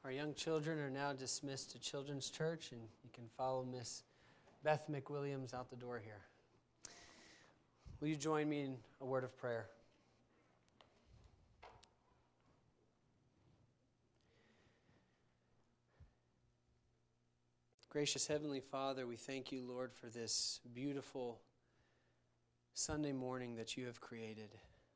Our young children are now dismissed to Children's Church, and you can follow Miss Beth McWilliams out the door here. Will you join me in a word of prayer? Gracious Heavenly Father, we thank you, Lord, for this beautiful Sunday morning that you have created.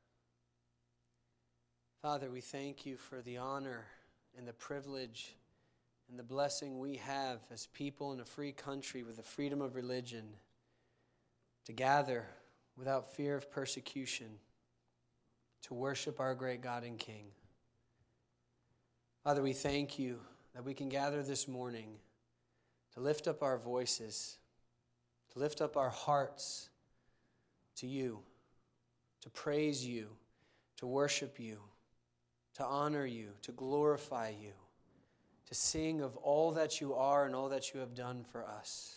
Father, we thank you for the honor and the privilege and the blessing we have as people in a free country with the freedom of religion to gather without fear of persecution to worship our great God and King. Father, we thank you that we can gather this morning to lift up our voices, to lift up our hearts to you, to praise you, to worship you, to honor you, to glorify you, to sing of all that you are and all that you have done for us.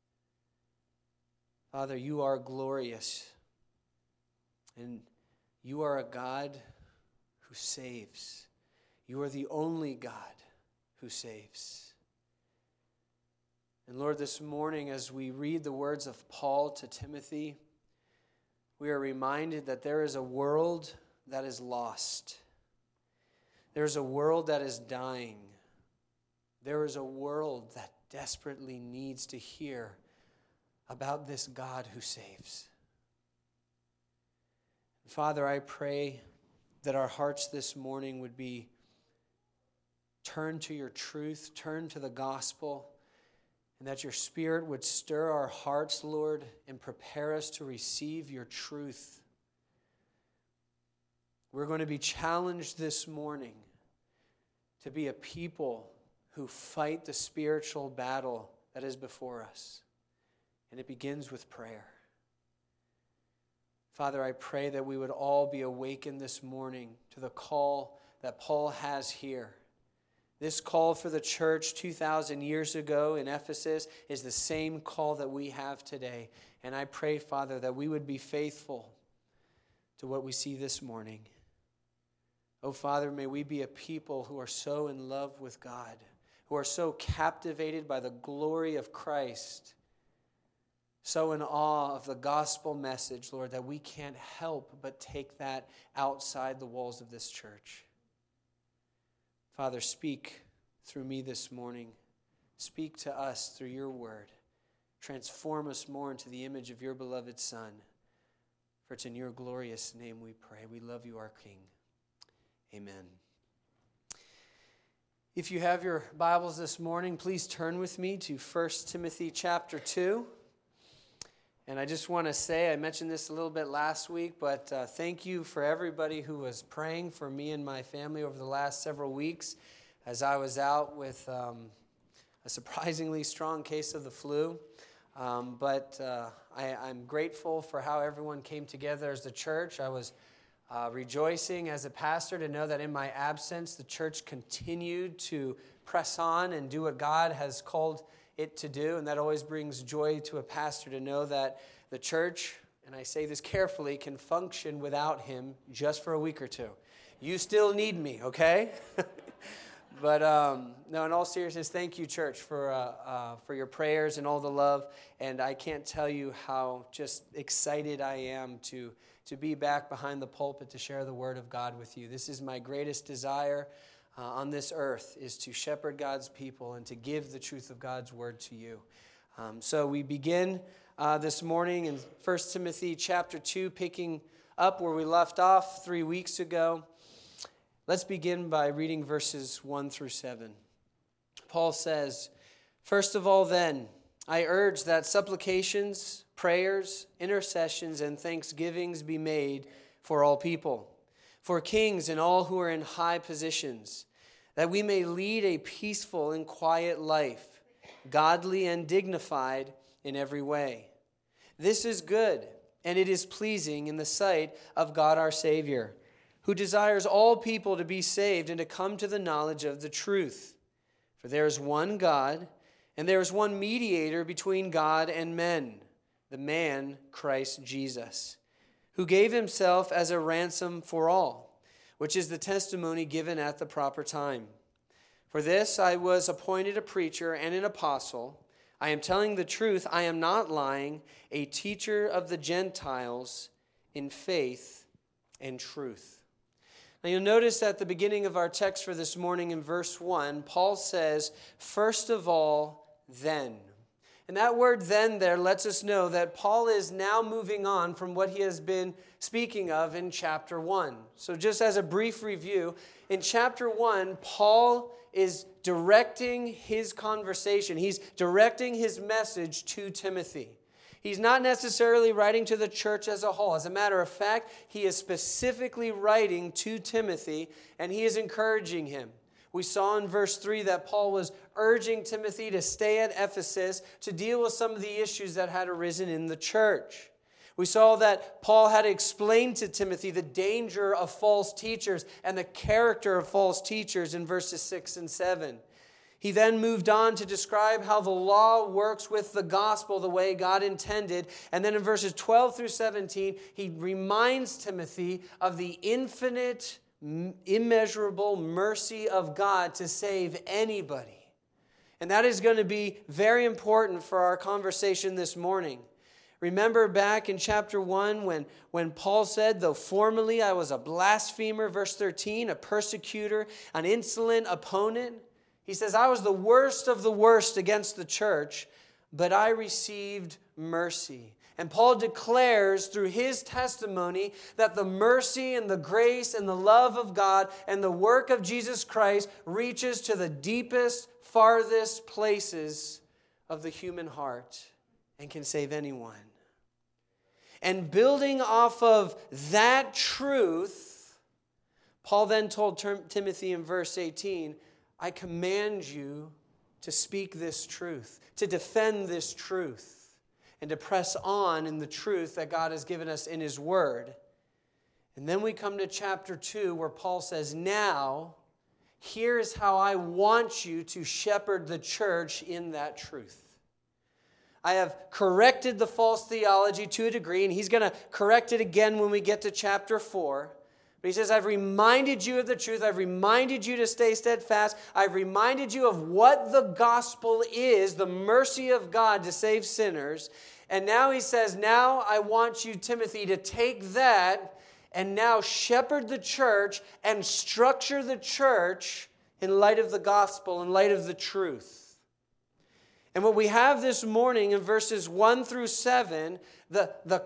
Father, you are glorious, and you are a God who saves. You are the only God who saves. And Lord, this morning as we read the words of Paul to Timothy, we are reminded that there is a world that is lost. There's a world that is dying. There is a world that desperately needs to hear about this God who saves. Father, I pray that our hearts this morning would be turned to your truth, turned to the gospel, and that your Spirit would stir our hearts, Lord, and prepare us to receive your truth. We're going to be challenged this morning to be a people who fight the spiritual battle that is before us. And it begins with prayer. Father, I pray that we would all be awakened this morning to the call that Paul has here. This call for the church 2,000 years ago in Ephesus is the same call that we have today. And I pray, Father, that we would be faithful to what we see this morning. Oh, Father, may we be a people who are so in love with God, who are so captivated by the glory of Christ, so in awe of the gospel message, Lord, that we can't help but take that outside the walls of this church. Father, speak through me this morning. Speak to us through your word. Transform us more into the image of your beloved Son. For it's in your glorious name we pray. We love you, our King. Amen. If you have your Bibles this morning, please turn with me to 1 Timothy chapter 2. And I just want to say, I mentioned this a little bit last week, but thank you for everybody who was praying for me and my family over the last several weeks as I was out with a surprisingly strong case of the flu. But I'm grateful for how everyone came together as the church. I was rejoicing as a pastor to know that in my absence, the church continued to press on and do what God has called it to do, and that always brings joy to a pastor to know that the church, and I say this carefully, can function without him just for a week or two. You still need me, okay? But no, in all seriousness, thank you, church, for your prayers and all the love, and I can't tell you how just excited I am to be back behind the pulpit to share the word of God with you. This is my greatest desire on this earth, is to shepherd God's people and to give the truth of God's word to you. So we begin this morning in 1 Timothy chapter 2, picking up where we left off 3 weeks ago. Let's begin by reading verses 1 through 7. Paul says, "First of all then, I urge that supplications, prayers, intercessions, and thanksgivings be made for all people, for kings and all who are in high positions, that we may lead a peaceful and quiet life, godly and dignified in every way. This is good, and it is pleasing in the sight of God our Savior, who desires all people to be saved and to come to the knowledge of the truth. For there is one God, and there is one mediator between God and men, the man Christ Jesus, who gave himself as a ransom for all, which is the testimony given at the proper time. For this I was appointed a preacher and an apostle. I am telling the truth, I am not lying, a teacher of the Gentiles in faith and truth. Now you'll notice at the beginning of our text for this morning in verse 1, Paul says, first of all, then. And that word then there lets us know that Paul is now moving on from what he has been speaking of in chapter 1. So just as a brief review, in chapter 1, Paul is directing his conversation. He's directing his message to Timothy. He's not necessarily writing to the church as a whole. As a matter of fact, he is specifically writing to Timothy, and he is encouraging him. We saw in verse 3 that Paul was urging Timothy to stay at Ephesus to deal with some of the issues that had arisen in the church. We saw that Paul had explained to Timothy the danger of false teachers and the character of false teachers in verses 6 and 7. He then moved on to describe how the law works with the gospel the way God intended. And then in verses 12 through 17, he reminds Timothy of the infinite, immeasurable mercy of God to save anybody. And that is going to be very important for our conversation this morning. Remember back in chapter 1 when Paul said, though formerly I was a blasphemer, verse 13, a persecutor, an insolent opponent. He says, I was the worst of the worst against the church, but I received mercy. And Paul declares through his testimony that the mercy and the grace and the love of God and the work of Jesus Christ reaches to the deepest, farthest places of the human heart and can save anyone. And building off of that truth, Paul then told Timothy in verse 18, I command you to speak this truth, to defend this truth, and to press on in the truth that God has given us in His Word. And then we come to chapter 2 where Paul says, now, here's how I want you to shepherd the church in that truth. I have corrected the false theology to a degree, and he's going to correct it again when we get to chapter 4. But he says, I've reminded you of the truth. I've reminded you to stay steadfast. I've reminded you of what the gospel is, the mercy of God to save sinners. And now he says, now I want you, Timothy, to take that and now shepherd the church and structure the church in light of the gospel, in light of the truth. And what we have this morning in verses 1 through 7, the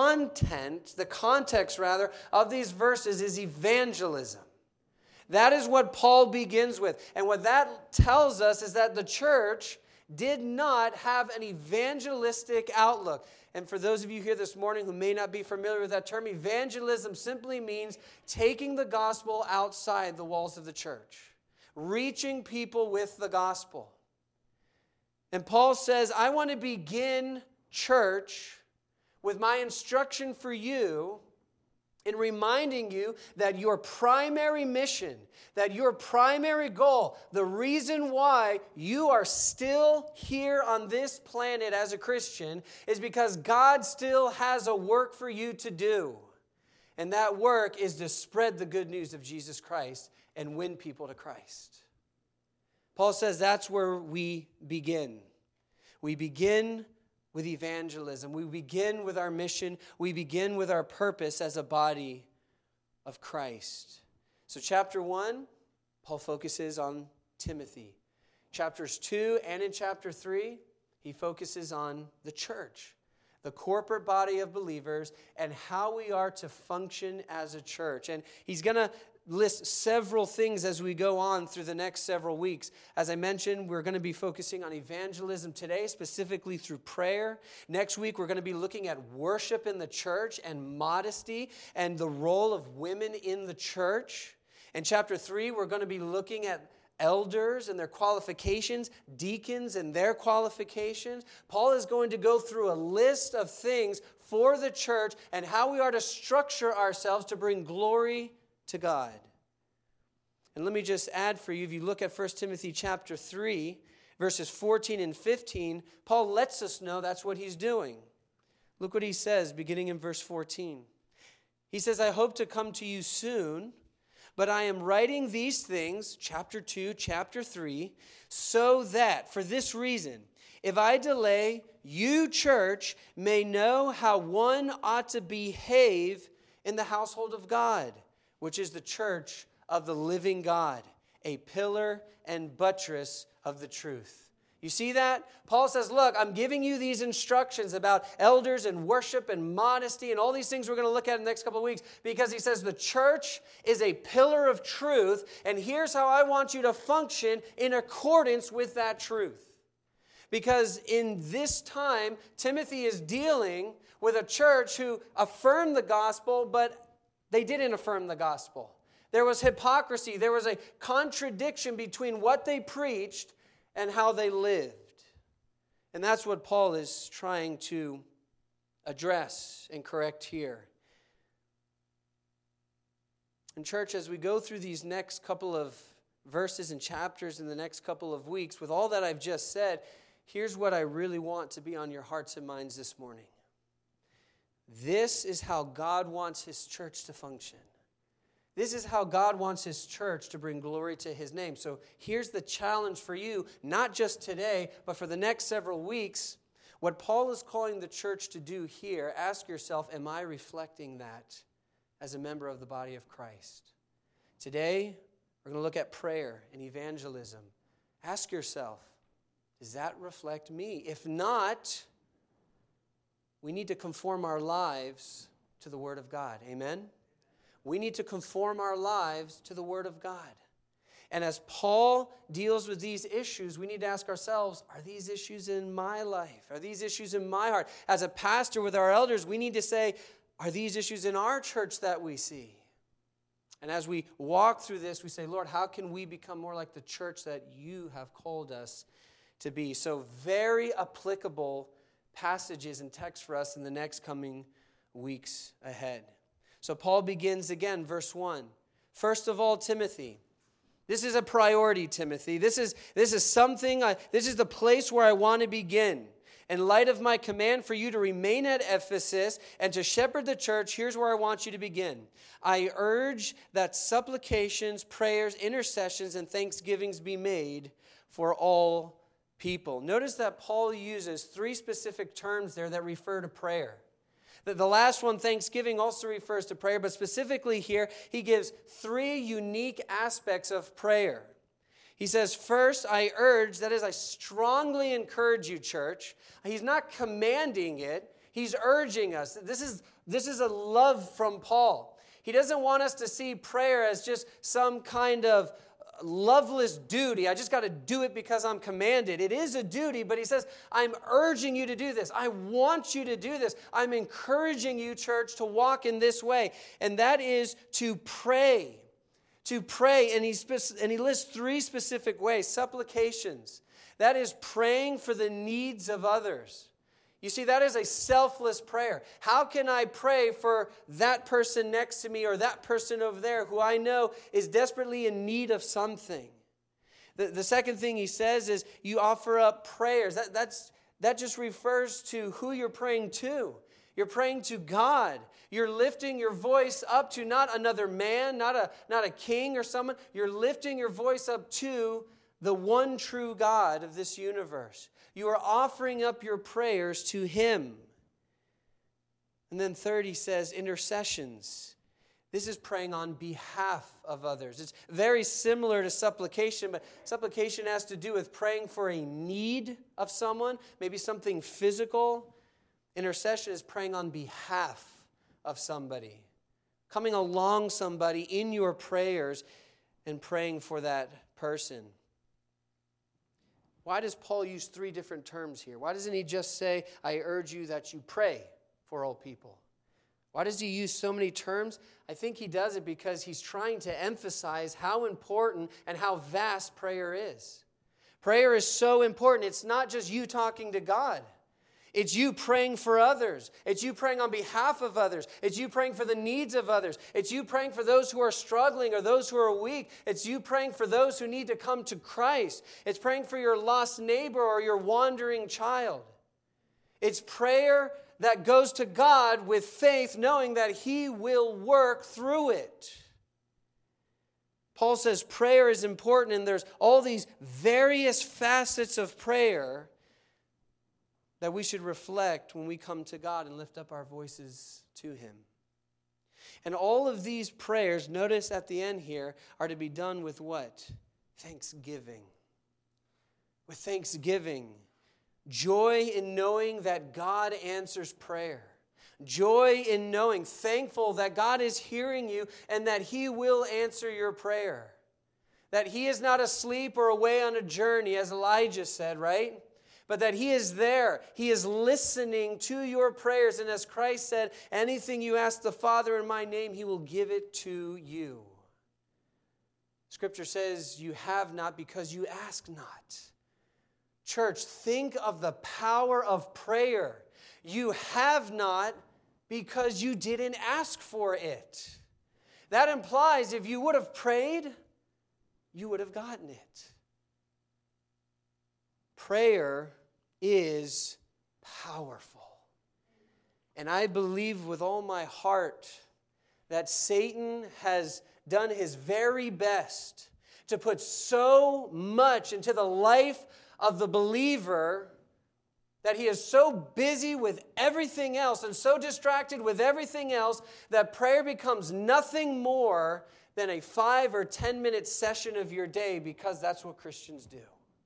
context of these verses is evangelism. That is what Paul begins with. And what that tells us is that the church did not have an evangelistic outlook. And for those of you here this morning who may not be familiar with that term, evangelism simply means taking the gospel outside the walls of the church, reaching people with the gospel. And Paul says, I want to begin church with my instruction for you in reminding you that your primary mission, that your primary goal, the reason why you are still here on this planet as a Christian is because God still has a work for you to do. And that work is to spread the good news of Jesus Christ and win people to Christ. Paul says that's where we begin. We begin with evangelism. We begin with our mission. We begin with our purpose as a body of Christ. So chapter 1, Paul focuses on Timothy. Chapters 2 and in chapter 3, he focuses on the church, the corporate body of believers, and how we are to function as a church. And he's going to list several things as we go on through the next several weeks. As I mentioned, we're going to be focusing on evangelism today, specifically through prayer. Next week, we're going to be looking at worship in the church and modesty and the role of women in the church. In chapter 3, we're going to be looking at elders and their qualifications, deacons and their qualifications. Paul is going to go through a list of things for the church and how we are to structure ourselves to bring glory to God. And let me just add for you, if you look at 1 Timothy chapter 3, verses 14 and 15, Paul lets us know that's what he's doing. Look what he says, beginning in verse 14. He says, I hope to come to you soon, But I am writing these things, chapter 2, chapter 3, so that, for this reason, if I delay, you, church, may know how one ought to behave in the household of God, which is the church of the living God, a pillar and buttress of the truth. You see that? Paul says, look, I'm giving you these instructions about elders and worship and modesty and all these things we're going to look at in the next couple of weeks, because he says the church is a pillar of truth, and here's how I want you to function in accordance with that truth. Because in this time, Timothy is dealing with a church who affirmed the gospel, but they didn't affirm the gospel. There was hypocrisy. There was a contradiction between what they preached and how they lived. And that's what Paul is trying to address and correct here. And church, as we go through these next couple of verses and chapters in the next couple of weeks, with all that I've just said, here's what I really want to be on your hearts and minds this morning. This is how God wants His church to function. This is how God wants His church to bring glory to His name. So here's the challenge for you, not just today, but for the next several weeks. What Paul is calling the church to do here, ask yourself, am I reflecting that as a member of the body of Christ? Today, we're going to look at prayer and evangelism. Ask yourself, does that reflect me? If not, we need to conform our lives to the Word of God. Amen? We need to conform our lives to the Word of God. And as Paul deals with these issues, we need to ask ourselves, are these issues in my life? Are these issues in my heart? As a pastor with our elders, we need to say, are these issues in our church that we see? And as we walk through this, we say, Lord, how can we become more like the church that you have called us to be? So very applicable passages and texts for us in the next coming weeks ahead. So Paul begins again, verse 1. First of all, Timothy. This is a priority, Timothy. This is something, this is the place where I want to begin. In light of my command for you to remain at Ephesus and to shepherd the church, here's where I want you to begin. I urge that supplications, prayers, intercessions, and thanksgivings be made for all people. Notice that Paul uses 3 specific terms there that refer to prayer. The last one, thanksgiving, also refers to prayer, but specifically here, he gives 3 unique aspects of prayer. He says, first, I urge, that is, I strongly encourage you, church. He's not commanding it, he's urging us. This is a love from Paul. He doesn't want us to see prayer as just some kind of loveless duty. I just got to do it because I'm commanded. It is a duty, but he says, I'm urging you to do this. I want you to do this. I'm encouraging you, church, to walk in this way. And that is to pray. To pray. And he lists 3 specific ways. Supplications. That is praying for the needs of others. You see, that is a selfless prayer. How can I pray for that person next to me or that person over there who I know is desperately in need of something? The second thing he says is you offer up prayers. That just refers to who you're praying to. You're praying to God. You're lifting your voice up to not another man, not a king or someone. You're lifting your voice up to the one true God of this universe. You are offering up your prayers to Him. And then third, he says, intercessions. This is praying on behalf of others. It's very similar to supplication, but supplication has to do with praying for a need of someone, maybe something physical. Intercession is praying on behalf of somebody, coming along somebody in your prayers and praying for that person. Why does Paul use 3 different terms here? Why doesn't he just say, I urge you that you pray for all people? Why does he use so many terms? I think he does it because he's trying to emphasize how important and how vast prayer is. Prayer is so important. It's not just you talking to God. It's you praying for others. It's you praying on behalf of others. It's you praying for the needs of others. It's you praying for those who are struggling or those who are weak. It's you praying for those who need to come to Christ. It's praying for your lost neighbor or your wandering child. It's prayer that goes to God with faith, knowing that He will work through it. Paul says prayer is important, and there's all these various facets of prayer that we should reflect when we come to God and lift up our voices to Him. And all of these prayers, notice at the end here, are to be done with what? Thanksgiving. With thanksgiving. Joy in knowing that God answers prayer. Joy in knowing, thankful that God is hearing you and that He will answer your prayer. That He is not asleep or away on a journey, as Elijah said, right? But that He is there. He is listening to your prayers. And as Christ said, anything you ask the Father in my name, He will give it to you. Scripture says you have not because you ask not. Church, think of the power of prayer. You have not because you didn't ask for it. That implies if you would have prayed, you would have gotten it. Prayer is powerful. And I believe with all my heart that Satan has done his very best to put so much into the life of the believer that he is so busy with everything else and so distracted with everything else that prayer becomes nothing more than a 5 or 10 minute session of your day, because that's what Christians do.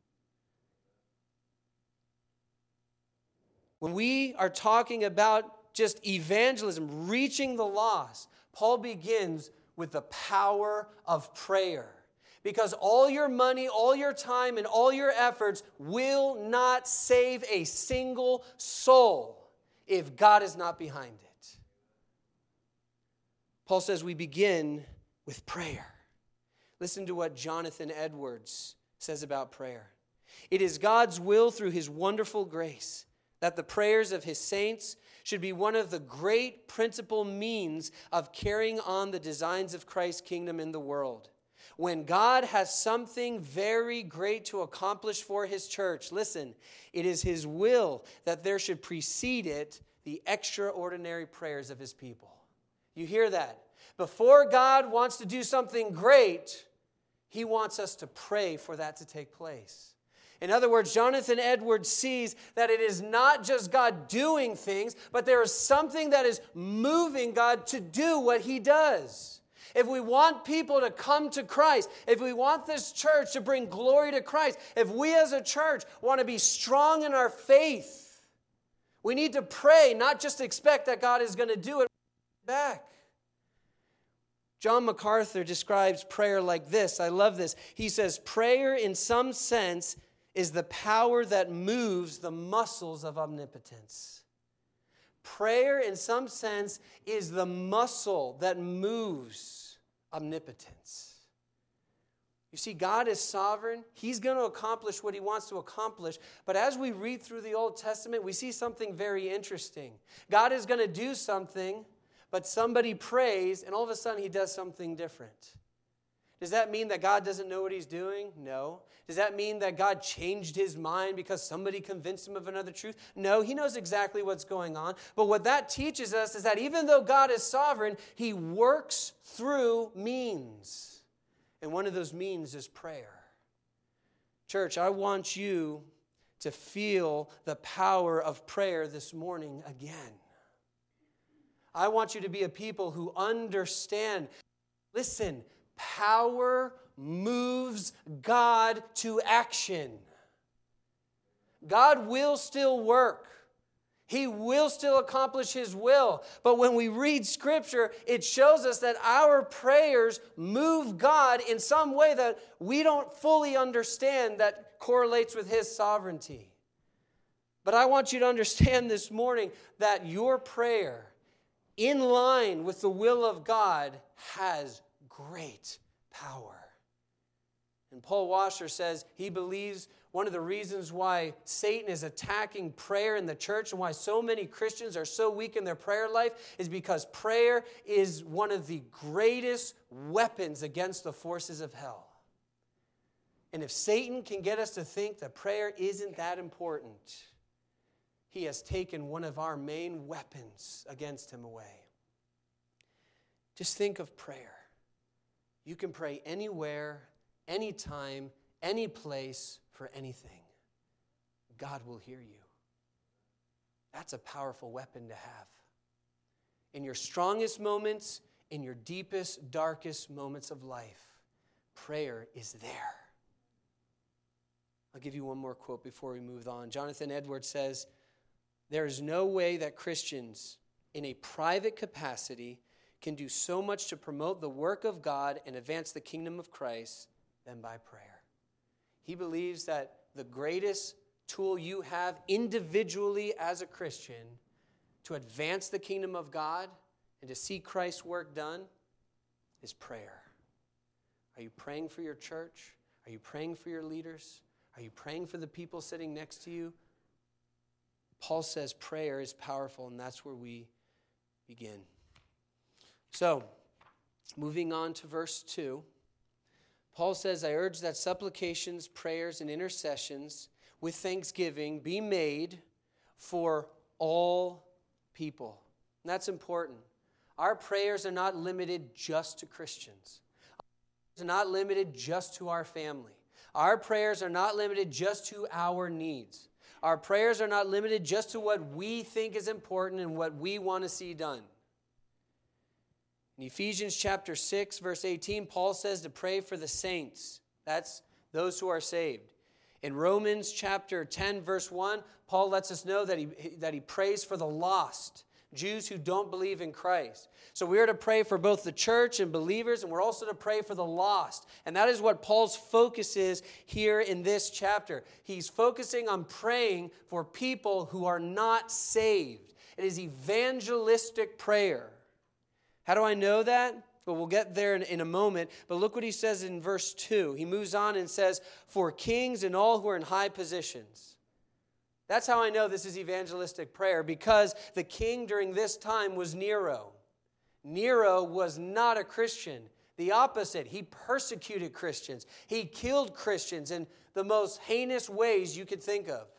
When we are talking about just evangelism, reaching the lost, Paul begins with the power of prayer. Because all your money, all your time, and all your efforts will not save a single soul if God is not behind it. Paul says we begin with prayer. Listen to what Jonathan Edwards says about prayer. It is God's will through His wonderful grace that the prayers of His saints should be one of the great principal means of carrying on the designs of Christ's kingdom in the world. When God has something very great to accomplish for His church, listen, it is His will that there should precede it the extraordinary prayers of His people. You hear that? Before God wants to do something great, He wants us to pray for that to take place. In other words, Jonathan Edwards sees that it is not just God doing things, but there is something that is moving God to do what He does. If we want people to come to Christ, if we want this church to bring glory to Christ, if we as a church want to be strong in our faith, we need to pray, not just expect that God is going to do it back. John MacArthur describes prayer like this. I love this. He says, prayer in some sense is the power that moves the muscles of omnipotence. Prayer, in some sense, is the muscle that moves omnipotence. You see, God is sovereign. He's going to accomplish what He wants to accomplish. But as we read through the Old Testament, we see something very interesting. God is going to do something, but somebody prays, and all of a sudden He does something different. Does that mean that God doesn't know what He's doing? No. Does that mean that God changed His mind because somebody convinced Him of another truth? No, He knows exactly what's going on. But what that teaches us is that even though God is sovereign, He works through means. And one of those means is prayer. Church, I want you to feel the power of prayer this morning again. I want you to be a people who understand. Listen, power moves God to action. God will still work. He will still accomplish His will. But when we read Scripture, it shows us that our prayers move God in some way that we don't fully understand that correlates with His sovereignty. But I want you to understand this morning that your prayer, in line with the will of God, has great power. And Paul Washer says he believes one of the reasons why Satan is attacking prayer in the church and why so many Christians are so weak in their prayer life is because prayer is one of the greatest weapons against the forces of hell. And if Satan can get us to think that prayer isn't that important, he has taken one of our main weapons against him away. Just think of prayer. You can pray anywhere, anytime, any place, for anything. God will hear you. That's a powerful weapon to have. In your strongest moments, in your deepest, darkest moments of life, prayer is there. I'll give you one more quote before we move on. Jonathan Edwards says, "There is no way that Christians in a private capacity can do so much to promote the work of God and advance the kingdom of Christ than by prayer." He believes that the greatest tool you have individually as a Christian to advance the kingdom of God and to see Christ's work done is prayer. Are you praying for your church? Are you praying for your leaders? Are you praying for the people sitting next to you? Paul says prayer is powerful, and that's where we begin. So, moving on to verse 2, Paul says, "I urge that supplications, prayers, and intercessions with thanksgiving be made for all people." And that's important. Our prayers are not limited just to Christians. Our prayers are not limited just to our family. Our prayers are not limited just to our needs. Our prayers are not limited just to what we think is important and what we want to see done. In Ephesians chapter 6, verse 18, Paul says to pray for the saints. That's those who are saved. In Romans chapter 10, verse 1, Paul lets us know that he prays for the lost, Jews who don't believe in Christ. So we are to pray for both the church and believers, and we're also to pray for the lost. And that is what Paul's focus is here in this chapter. He's focusing on praying for people who are not saved. It is evangelistic prayer. How do I know that? Well, we'll get there in a moment. But look what he says in verse 2. He moves on and says, "For kings and all who are in high positions." That's how I know this is evangelistic prayer, because the king during this time was Nero. Nero was not a Christian. The opposite. He persecuted Christians. He killed Christians in the most heinous ways you could think of.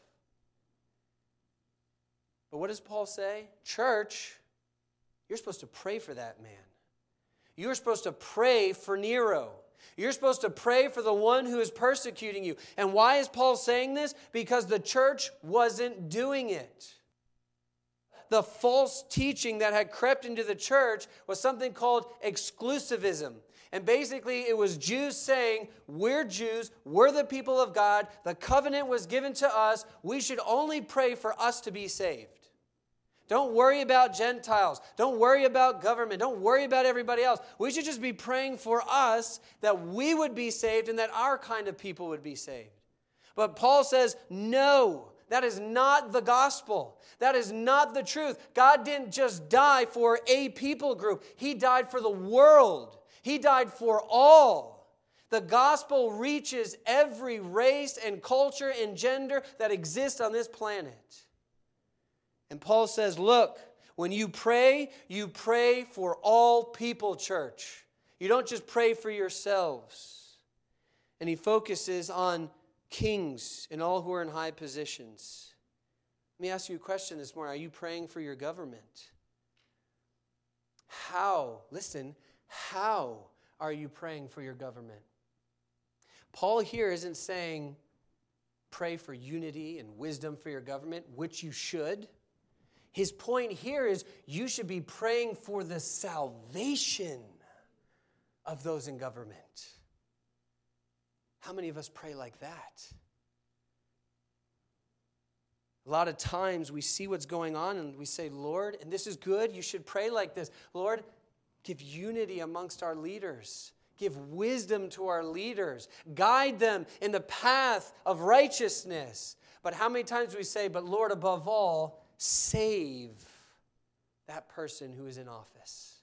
But what does Paul say? Church, you're supposed to pray for that man. You're supposed to pray for Nero. You're supposed to pray for the one who is persecuting you. And why is Paul saying this? Because the church wasn't doing it. The false teaching that had crept into the church was something called exclusivism. And basically it was Jews saying, we're Jews, we're the people of God, the covenant was given to us, we should only pray for us to be saved. Don't worry about Gentiles. Don't worry about government. Don't worry about everybody else. We should just be praying for us that we would be saved and that our kind of people would be saved. But Paul says, no, that is not the gospel. That is not the truth. God didn't just die for a people group. He died for the world. He died for all. The gospel reaches every race and culture and gender that exists on this planet. And Paul says, look, when you pray for all people, church. You don't just pray for yourselves. And he focuses on kings and all who are in high positions. Let me ask you a question this morning. Are you praying for your government? How are you praying for your government? Paul here isn't saying pray for unity and wisdom for your government, which you should. His point here is you should be praying for the salvation of those in government. How many of us pray like that? A lot of times we see what's going on and we say, Lord, and this is good, you should pray like this. Lord, give unity amongst our leaders. Give wisdom to our leaders. Guide them in the path of righteousness. But how many times we say, but Lord, above all, save that person who is in office.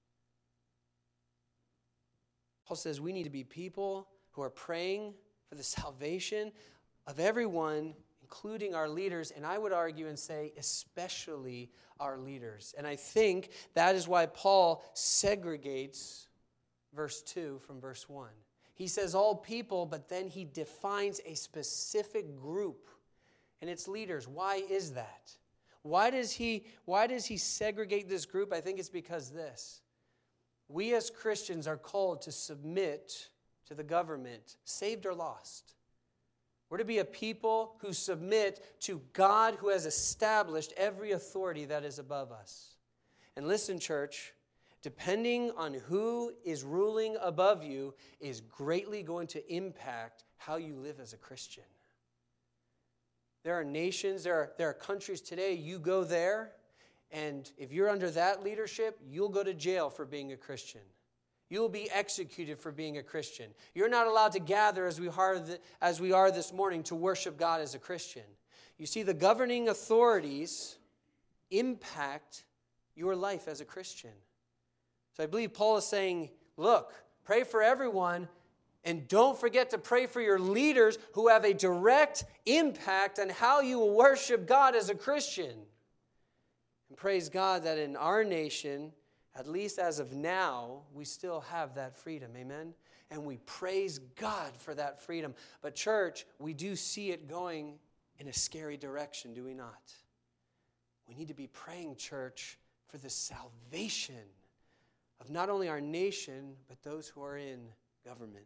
Paul says we need to be people who are praying for the salvation of everyone, including our leaders, and I would argue and say especially our leaders. And I think that is why Paul segregates verse 2 from verse 1. He says all people, but then he defines a specific group and its leaders. Why is that? Why does he segregate this group? I think it's because this. We as Christians are called to submit to the government, saved or lost. We're to be a people who submit to God who has established every authority that is above us. And listen, church, depending on who is ruling above you is greatly going to impact how you live as a Christian. There are nations, there are countries today, you go there, and if you're under that leadership, you'll go to jail for being a Christian. You'll be executed for being a Christian. You're not allowed to gather as we are this morning to worship God as a Christian. You see, the governing authorities impact your life as a Christian. So I believe Paul is saying, look, pray for everyone, and don't forget to pray for your leaders who have a direct impact on how you will worship God as a Christian. And praise God that in our nation, at least as of now, we still have that freedom, amen? And we praise God for that freedom. But church, we do see it going in a scary direction, do we not? We need to be praying, church, for the salvation of not only our nation, but those who are in government.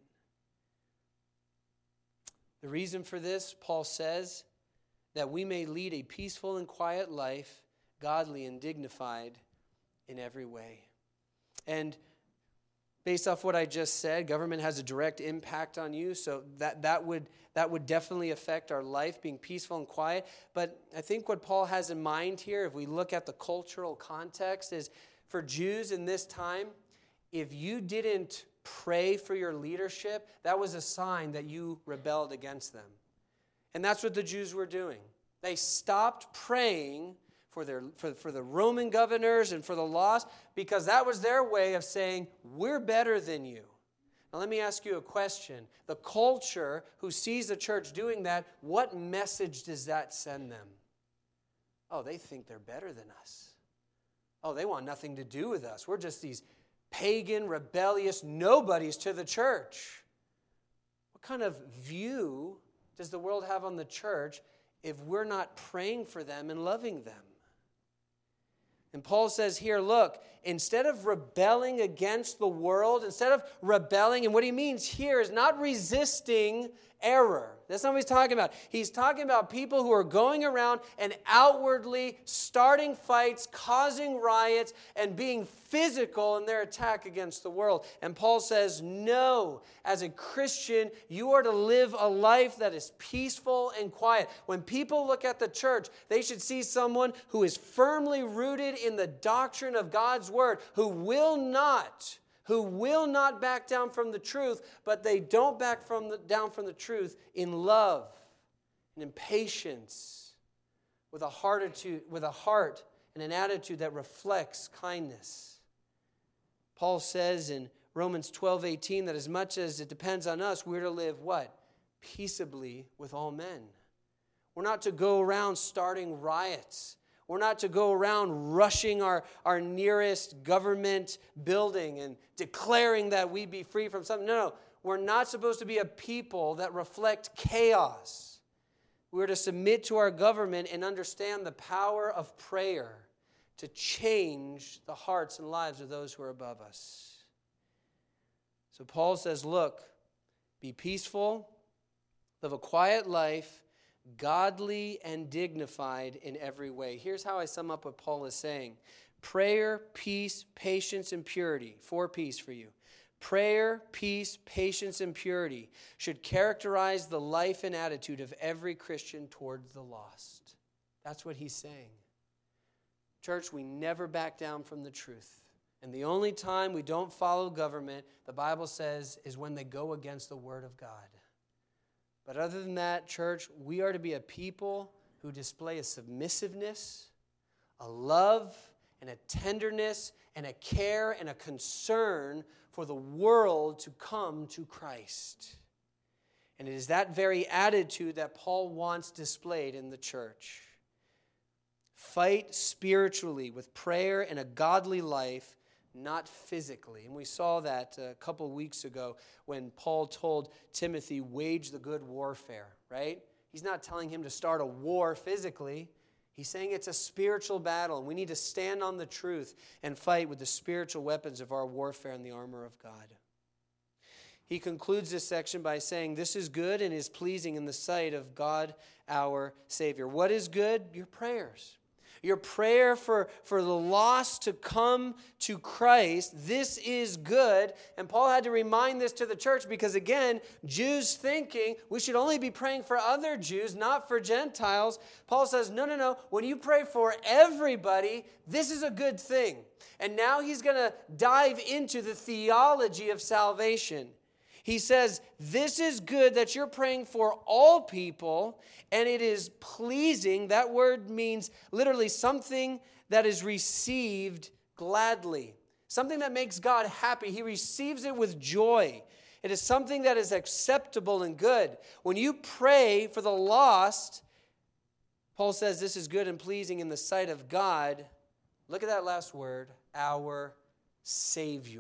The reason for this, Paul says, that we may lead a peaceful and quiet life, godly and dignified in every way. And based off what I just said, government has a direct impact on you, so that would definitely affect our life, being peaceful and quiet. But I think what Paul has in mind here, if we look at the cultural context, is for Jews in this time, if you didn't pray for your leadership, that was a sign that you rebelled against them. And that's what the Jews were doing. They stopped praying for the Roman governors and for the laws, because that was their way of saying, we're better than you. Now let me ask you a question. The culture who sees the church doing that, what message does that send them? Oh, they think they're better than us. Oh, they want nothing to do with us. We're just these pagan, rebellious nobodies to the church. What kind of view does the world have on the church if we're not praying for them and loving them? And Paul says here, look, instead of rebelling against the world, instead of rebelling, and what he means here is not resisting error. That's not what he's talking about. He's talking about people who are going around and outwardly starting fights, causing riots, and being physical in their attack against the world. And Paul says, no, as a Christian, you are to live a life that is peaceful and quiet. When people look at the church, they should see someone who is firmly rooted in the doctrine of God's word, who will not back down from the truth, but they don't back down from the truth in love and in patience, with a heart and an attitude that reflects kindness. Paul says in Romans 12:18 that as much as it depends on us, we're to live what? Peaceably with all men. We're not to go around starting riots. We're not to go around rushing our nearest government building and declaring that we be free from something. No. We're not supposed to be a people that reflect chaos. We're to submit to our government and understand the power of prayer to change the hearts and lives of those who are above us. So Paul says, look, be peaceful, live a quiet life, godly and dignified in every way. Here's how I sum up what Paul is saying. Prayer, peace, patience, and purity. 4 P's for you. Prayer, peace, patience, and purity should characterize the life and attitude of every Christian towards the lost. That's what he's saying. Church, we never back down from the truth. And the only time we don't follow government, the Bible says, is when they go against the word of God. But other than that, church, we are to be a people who display a submissiveness, a love, and a tenderness, and a care, and a concern for the world to come to Christ. And it is that very attitude that Paul wants displayed in the church. Fight spiritually with prayer and a godly life, not physically. And we saw that a couple weeks ago when Paul told Timothy, wage the good warfare, right? He's not telling him to start a war physically. He's saying it's a spiritual battle, and we need to stand on the truth and fight with the spiritual weapons of our warfare and the armor of God. He concludes this section by saying, this is good and is pleasing in the sight of God our Savior. What is good? Your prayers. Your prayer for the lost to come to Christ. This is good. And Paul had to remind this to the church because, again, Jews thinking we should only be praying for other Jews, not for Gentiles. Paul says, no. When you pray for everybody, this is a good thing. And now he's going to dive into the theology of salvation. He says, this is good that you're praying for all people, and it is pleasing. That word means literally something that is received gladly. Something that makes God happy. He receives it with joy. It is something that is acceptable and good. When you pray for the lost, Paul says this is good and pleasing in the sight of God. Look at that last word, our Savior.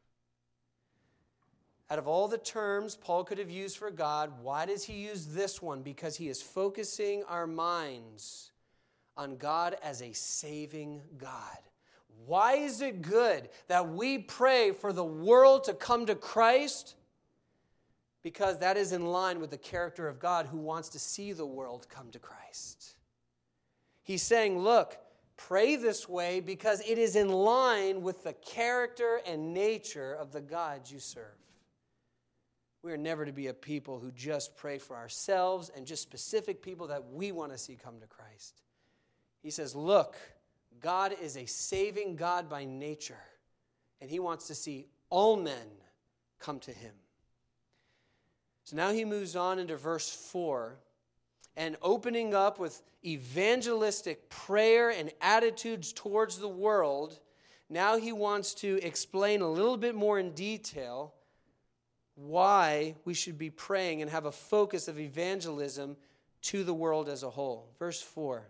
Out of all the terms Paul could have used for God, why does he use this one? Because he is focusing our minds on God as a saving God. Why is it good that we pray for the world to come to Christ? Because that is in line with the character of God who wants to see the world come to Christ. He's saying, look, pray this way because it is in line with the character and nature of the God you serve. We are never to be a people who just pray for ourselves and just specific people that we want to see come to Christ. He says, look, God is a saving God by nature, and he wants to see all men come to him. So now he moves on into verse 4, and opening up with evangelistic prayer and attitudes towards the world, now he wants to explain a little bit more in detail why we should be praying and have a focus of evangelism to the world as a whole. Verse 4.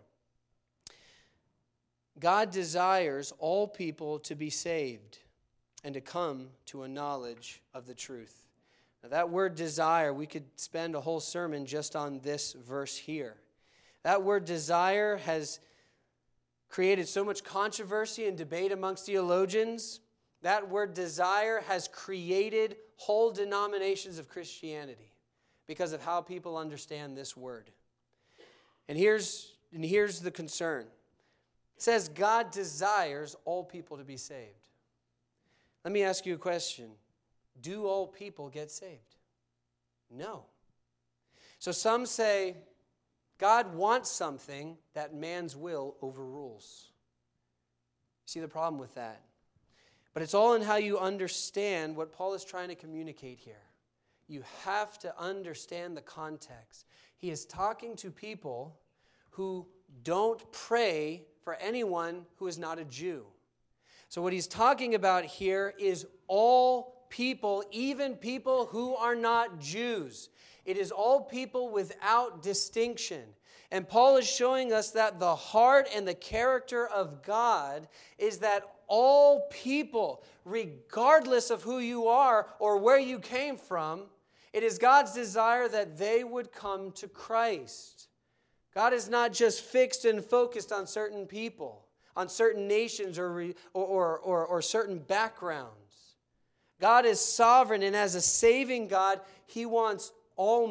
God desires all people to be saved and to come to a knowledge of the truth. Now that word desire, we could spend a whole sermon just on this verse here. That word desire has created so much controversy and debate amongst theologians. That word desire has created whole denominations of Christianity because of how people understand this word. And here's the concern. It says God desires all people to be saved. Let me ask you a question. Do all people get saved? No. So some say God wants something that man's will overrules. See the problem with that? But it's all in how you understand what Paul is trying to communicate here. You have to understand the context. He is talking to people who don't pray for anyone who is not a Jew. So what he's talking about here is all people, even people who are not Jews. It is all people without distinction. And Paul is showing us that the heart and the character of God is that all people, regardless of who you are or where you came from, it is God's desire that they would come to Christ. God is not just fixed and focused on certain people, on certain nations or certain backgrounds. God is sovereign, and as a saving God, he wants all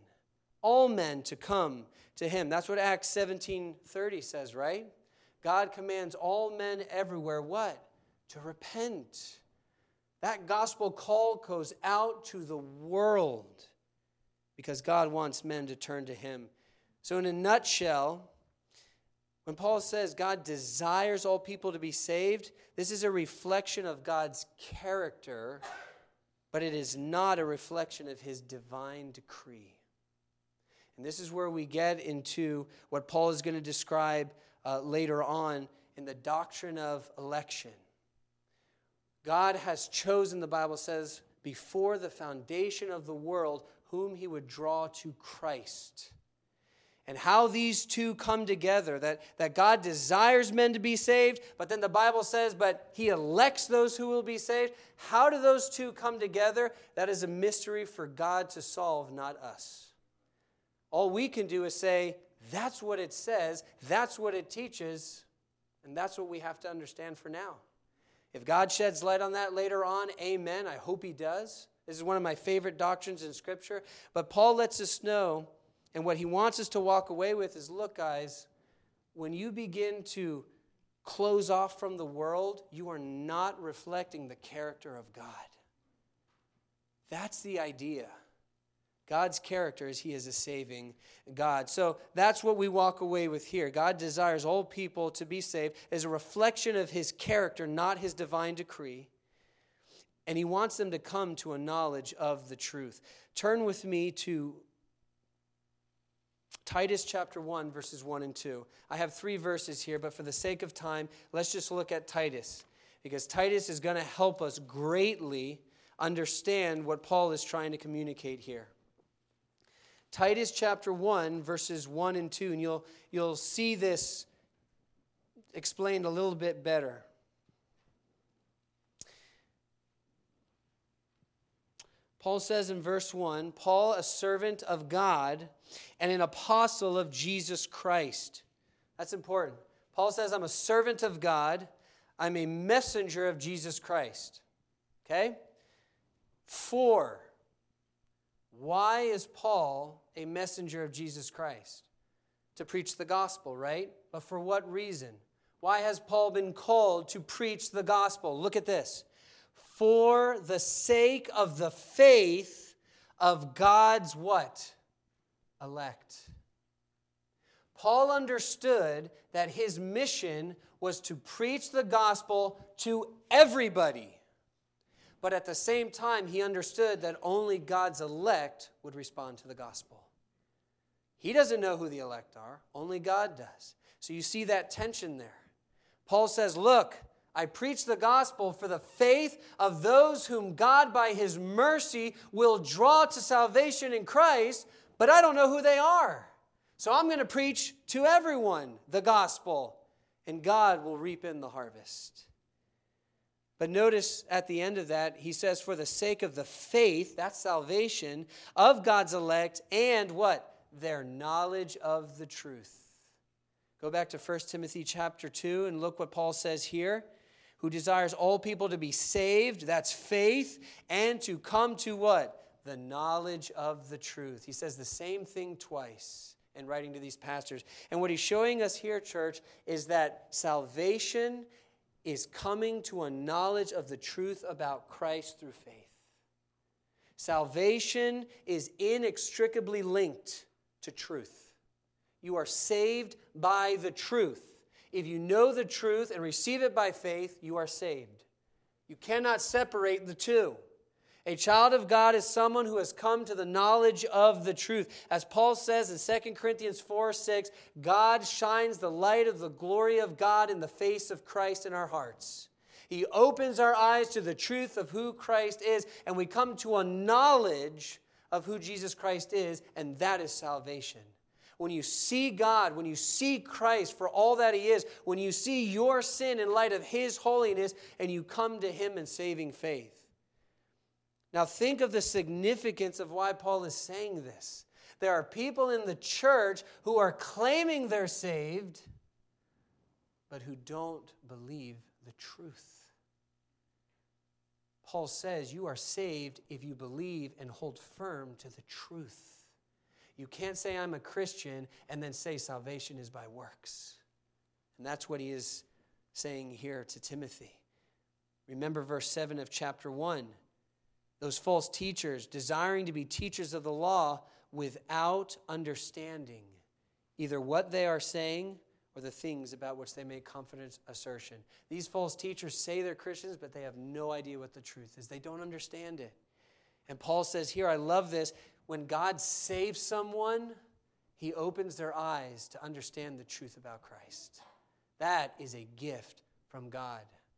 men to come to him. That's what Acts 17:30 says, right? God commands all men everywhere, what? To repent. That gospel call goes out to the world because God wants men to turn to him. So in a nutshell, when Paul says God desires all people to be saved, this is a reflection of God's character, but it is not a reflection of his divine decree. And this is where we get into what Paul is going to describe later on in the doctrine of election. God has chosen, the Bible says, before the foundation of the world, whom he would draw to Christ. And how these two come together, that God desires men to be saved, but then the Bible says, but he elects those who will be saved. How do those two come together? That is a mystery for God to solve, not us. All we can do is say, That's what it says. That's what it teaches. And that's what we have to understand for now. If God sheds light on that later on, amen. I hope he does. This is one of my favorite doctrines in Scripture. But Paul lets us know, and what he wants us to walk away with is, look, guys, when you begin to close off from the world, you are not reflecting the character of God. That's the idea. God's character is he is a saving God. So that's what we walk away with here. God desires all people to be saved as a reflection of his character, not his divine decree. And he wants them to come to a knowledge of the truth. Turn with me to Titus chapter 1, verses 1 and 2. I have 3 verses here, but for the sake of time, let's just look at Titus. Because Titus is going to help us greatly understand what Paul is trying to communicate here. Titus chapter 1, verses 1 and 2, and you'll see this explained a little bit better. Paul says in verse 1, Paul, a servant of God and an apostle of Jesus Christ. That's important. Paul says, I'm a servant of God. I'm a messenger of Jesus Christ. Okay? 4. Why is Paul a messenger of Jesus Christ? To preach the gospel, right? But for what reason? Why has Paul been called to preach the gospel? Look at this. For the sake of the faith of God's what? Elect. Paul understood that his mission was to preach the gospel to everybody. But at the same time, he understood that only God's elect would respond to the gospel. He doesn't know who the elect are. Only God does. So you see that tension there. Paul says, look, I preach the gospel for the faith of those whom God by his mercy will draw to salvation in Christ, but I don't know who they are. So I'm going to preach to everyone the gospel, and God will reap in the harvest. But notice at the end of that, he says, for the sake of the faith, that's salvation, of God's elect, and what? Their knowledge of the truth. Go back to 1 Timothy chapter 2 and look what Paul says here. Who desires all people to be saved, that's faith, and to come to what? The knowledge of the truth. He says the same thing twice in writing to these pastors. And what he's showing us here, church, is that salvation is coming to a knowledge of the truth about Christ through faith. Salvation is inextricably linked to truth. You are saved by the truth. If you know the truth and receive it by faith, you are saved. You cannot separate the two. A child of God is someone who has come to the knowledge of the truth. As Paul says in 2 Corinthians 4:6, God shines the light of the glory of God in the face of Christ in our hearts. He opens our eyes to the truth of who Christ is, and we come to a knowledge of who Jesus Christ is, and that is salvation. When you see God, when you see Christ for all that he is, when you see your sin in light of his holiness, and you come to him in saving faith. Now think of the significance of why Paul is saying this. There are people in the church who are claiming they're saved, but who don't believe the truth. Paul says you are saved if you believe and hold firm to the truth. You can't say I'm a Christian and then say salvation is by works. And that's what he is saying here to Timothy. Remember verse 7 of chapter 1. Those false teachers, desiring to be teachers of the law without understanding either what they are saying or the things about which they make confident assertion. These false teachers say they're Christians, but they have no idea what the truth is. They don't understand it. And Paul says here, I love this, when God saves someone, he opens their eyes to understand the truth about Christ. That is a gift from God.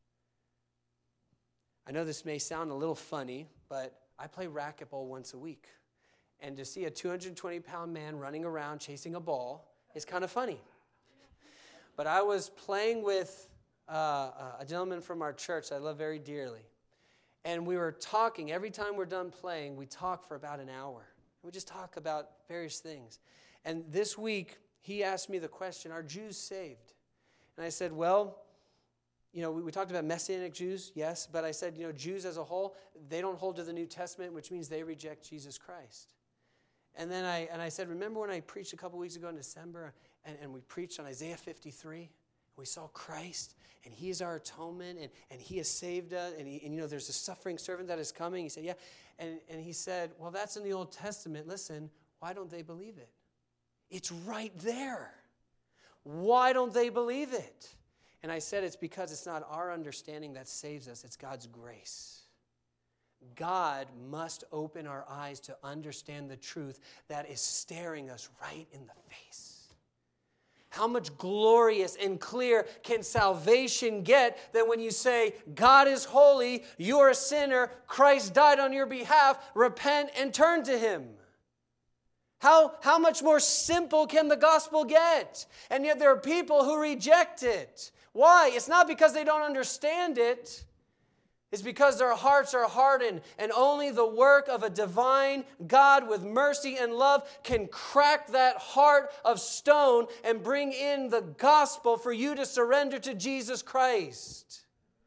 I know this may sound a little funny, but I play racquetball once a week. And to see a 220-pound man running around chasing a ball is kind of funny. But I was playing with a gentleman from our church that I love very dearly. And we were talking. Every time we're done playing, we talk for about an hour. We just talk about various things. And this week, he asked me the question, are Jews saved? And I said, well, we talked about Messianic Jews, yes, but I said, Jews as a whole, they don't hold to the New Testament, which means they reject Jesus Christ. And then I said, remember when I preached a couple weeks ago in December, and we preached on Isaiah 53? We saw Christ, and he is our atonement, and he has saved us, and there's a suffering servant that is coming. He said, yeah. And he said, well, that's in the Old Testament. Listen, why don't they believe it? It's right there. Why don't they believe it? And I said, it's because it's not our understanding that saves us. It's God's grace. God must open our eyes to understand the truth that is staring us right in the face. How much glorious and clear can salvation get than when you say, God is holy, you are a sinner, Christ died on your behalf, repent and turn to him? How much more simple can the gospel get? And yet there are people who reject it. Why? It's not because they don't understand it. It's because their hearts are hardened, and only the work of a divine God with mercy and love can crack that heart of stone and bring in the gospel for you to surrender to Jesus Christ.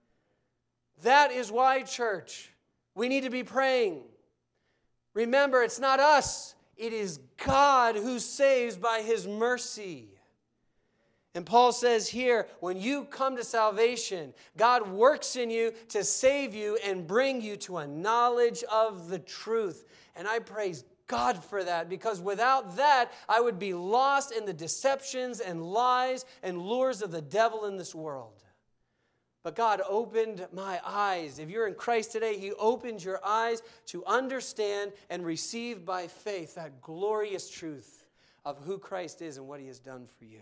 That is why, church, we need to be praying. Remember, it's not us. It is God who saves by his mercy. And Paul says here, when you come to salvation, God works in you to save you and bring you to a knowledge of the truth. And I praise God for that, because without that, I would be lost in the deceptions and lies and lures of the devil in this world. But God opened my eyes. If you're in Christ today, he opens your eyes to understand and receive by faith that glorious truth of who Christ is and what he has done for you.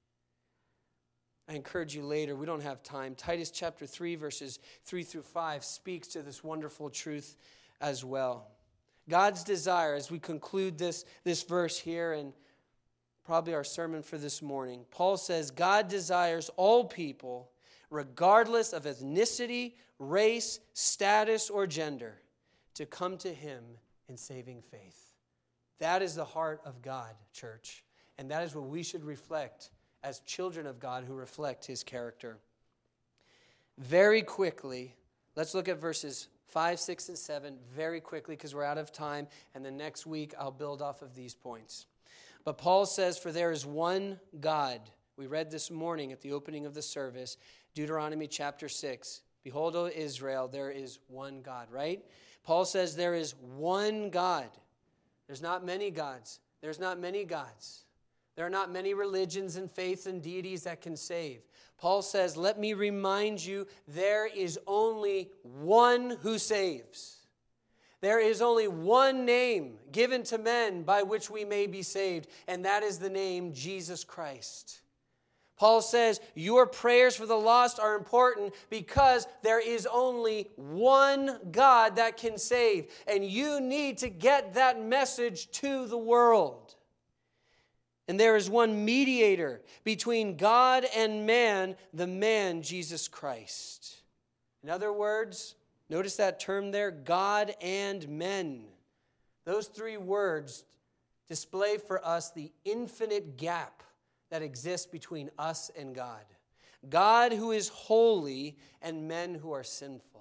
I encourage you later, we don't have time. Titus chapter 3, verses 3 through 5 speaks to this wonderful truth as well. God's desire, as we conclude this verse here and probably our sermon for this morning, Paul says, God desires all people, regardless of ethnicity, race, status, or gender, to come to him in saving faith. That is the heart of God, church. And that is what we should reflect as children of God who reflect his character. Very quickly, let's look at verses 5, 6, and 7 very quickly because we're out of time. And then next week, I'll build off of these points. But Paul says, for there is one God. We read this morning at the opening of the service, Deuteronomy chapter 6. Behold, O Israel, there is one God, right? Paul says there is one God. There's not many gods. There's not many gods. There are not many religions and faiths and deities that can save. Paul says, let me remind you, there is only one who saves. There is only one name given to men by which we may be saved, and that is the name Jesus Christ. Paul says your prayers for the lost are important because there is only one God that can save. And you need to get that message to the world. And there is one mediator between God and man, the man Jesus Christ. In other words, notice that term there, God and men. Those three words display for us the infinite gap that exists between us and God. God who is holy and men who are sinful.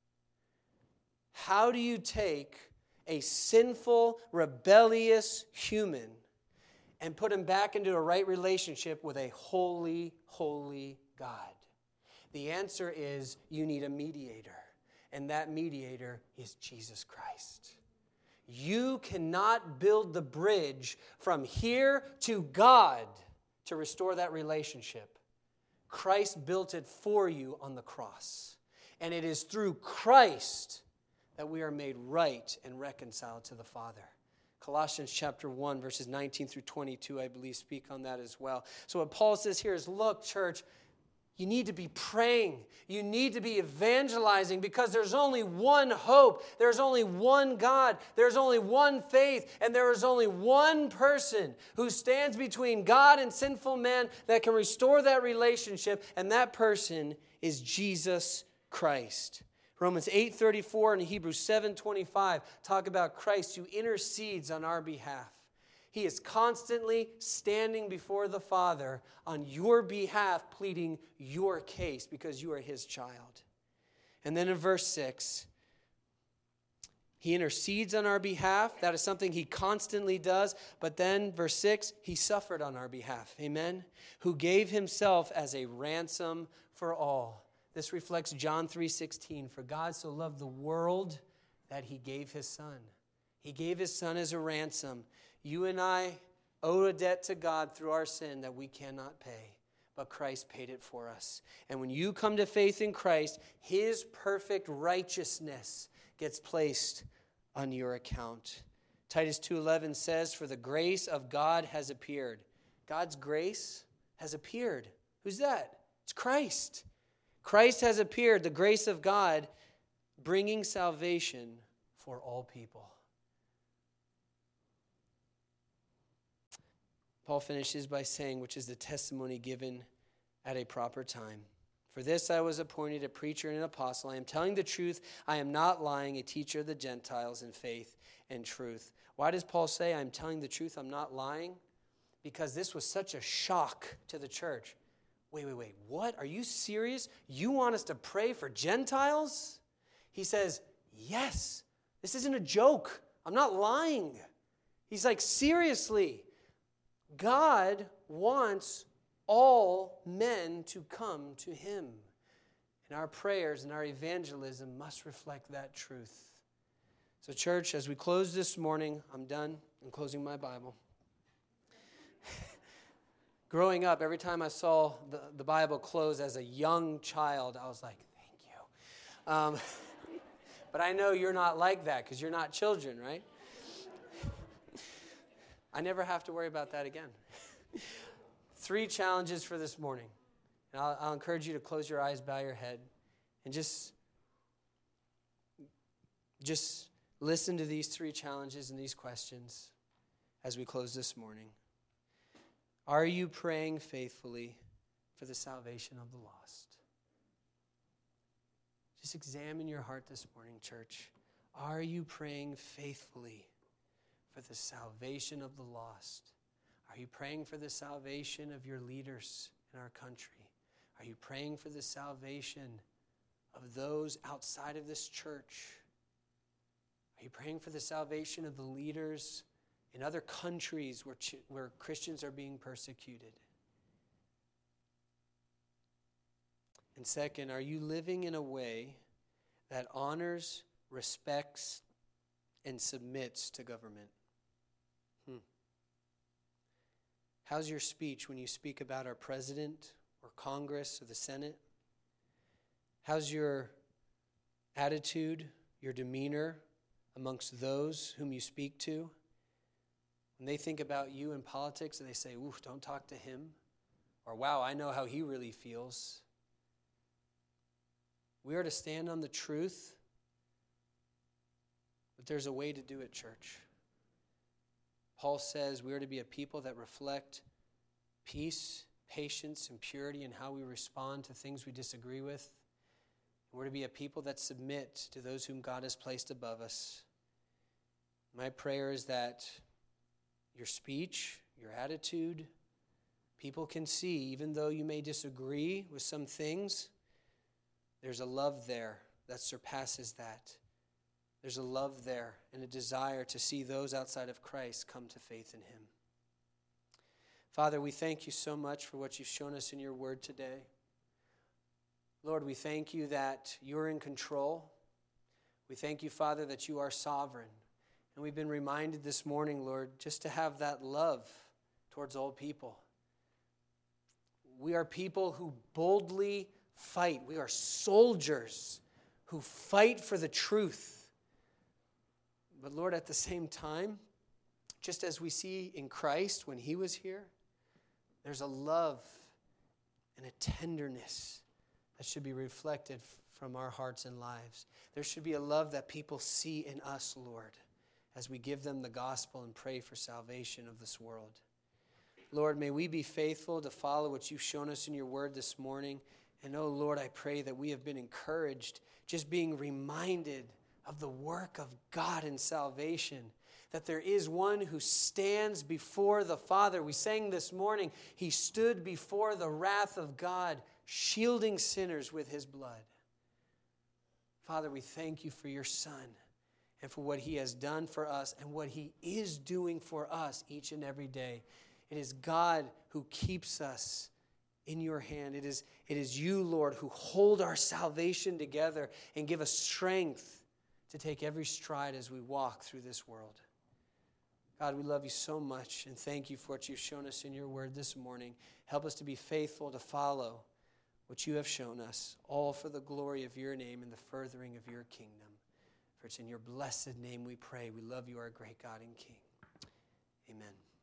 How do you take a sinful, rebellious human and put him back into a right relationship with a holy, holy God? The answer is you need a mediator, and that mediator is Jesus Christ. You cannot build the bridge from here to God to restore that relationship. Christ built it for you on the cross. And it is through Christ that we are made right and reconciled to the Father. Colossians chapter 1, verses 19 through 22, I believe, speak on that as well. So what Paul says here is, look, church, you need to be praying. You need to be evangelizing because there's only one hope. There's only one God. There's only one faith. And there is only one person who stands between God and sinful man that can restore that relationship. And that person is Jesus Christ. Romans 8:34 and Hebrews 7:25 talk about Christ who intercedes on our behalf. He is constantly standing before the Father on your behalf, pleading your case because you are his child. And then in verse 6, he intercedes on our behalf. That is something he constantly does. But then, verse 6, he suffered on our behalf. Amen? Who gave himself as a ransom for all. This reflects John 3:16. For God so loved the world that he gave his son. He gave his son as a ransom. You and I owe a debt to God through our sin that we cannot pay. But Christ paid it for us. And when you come to faith in Christ, his perfect righteousness gets placed on your account. Titus 2:11 says, for the grace of God has appeared. God's grace has appeared. Who's that? It's Christ. Christ has appeared, the grace of God, bringing salvation for all people. Paul finishes by saying, which is the testimony given at a proper time. For this I was appointed a preacher and an apostle. I am telling the truth. I am not lying, a teacher of the Gentiles in faith and truth. Why does Paul say, I'm telling the truth, I'm not lying? Because this was such a shock to the church. Wait, what? Are you serious? You want us to pray for Gentiles? He says, yes, this isn't a joke. I'm not lying. He's like, seriously, God wants all men to come to him. And our prayers and our evangelism must reflect that truth. So church, as we close this morning, I'm done. I'm closing my Bible. Growing up, every time I saw the Bible close as a young child, I was like, thank you. But I know you're not like that because you're not children, right? I never have to worry about that again. 3 challenges for this morning. And I'll encourage you to close your eyes, bow your head, and just listen to these 3 challenges and these questions as we close this morning. Are you praying faithfully for the salvation of the lost? Just examine your heart this morning, church. Are you praying faithfully for the salvation of the lost? Are you praying for the salvation of your leaders in our country? Are you praying for the salvation of those outside of this church? Are you praying for the salvation of the leaders in other countries where Christians are being persecuted? And second, are you living in a way that honors, respects, and submits to government? How's your speech when you speak about our president or Congress or the Senate? How's your attitude, your demeanor amongst those whom you speak to? When they think about you in politics, and they say, oof, don't talk to him. Or, wow, I know how he really feels. We are to stand on the truth, but there's a way to do it, church. Paul says we are to be a people that reflect peace, patience, and purity in how we respond to things we disagree with. We're to be a people that submit to those whom God has placed above us. My prayer is that your speech, your attitude, people can see, even though you may disagree with some things, there's a love there that surpasses that. There's a love there and a desire to see those outside of Christ come to faith in him. Father, we thank you so much for what you've shown us in your word today. Lord, we thank you that you're in control. We thank you, Father, that you are sovereign. And we've been reminded this morning, Lord, just to have that love towards all people. We are people who boldly fight. We are soldiers who fight for the truth. But Lord, at the same time, just as we see in Christ when he was here, there's a love and a tenderness that should be reflected from our hearts and lives. There should be a love that people see in us, Lord, as we give them the gospel and pray for salvation of this world. Lord, may we be faithful to follow what you've shown us in your word this morning. And oh, Lord, I pray that we have been encouraged, just being reminded of the work of God in salvation, that there is one who stands before the Father. We sang this morning, he stood before the wrath of God, shielding sinners with his blood. Father, we thank you for your Son and for what he has done for us and what he is doing for us each and every day. It is God who keeps us in your hand. It is you, Lord, who hold our salvation together and give us strength to take every stride as we walk through this world. God, we love you so much and thank you for what you've shown us in your word this morning. Help us to be faithful to follow what you have shown us, all for the glory of your name and the furthering of your kingdom. For it's in your blessed name we pray. We love you, our great God and King. Amen.